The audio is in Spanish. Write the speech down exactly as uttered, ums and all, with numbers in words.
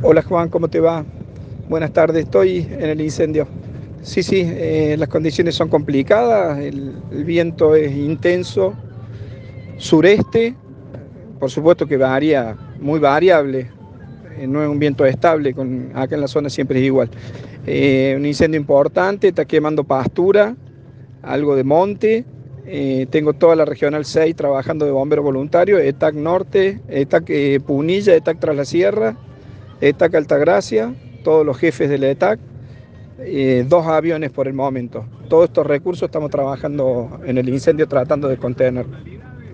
Hola Juan, ¿cómo te va? Buenas tardes, estoy en el incendio. Sí, sí, eh, las condiciones son complicadas, el, el viento es intenso, sureste, por supuesto que varía, muy variable, eh, no es un viento estable, con, acá en la zona siempre es igual. Eh, un incendio importante, está quemando pastura, algo de monte. Eh, tengo toda la Regional seis trabajando de bombero voluntario, ETAC Norte, ETAC eh, Punilla, ETAC Tras la Sierra, ETAC Altagracia, todos los jefes de la ETAC, eh, dos aviones por el momento. Todos estos recursos estamos trabajando en el incendio tratando de contener.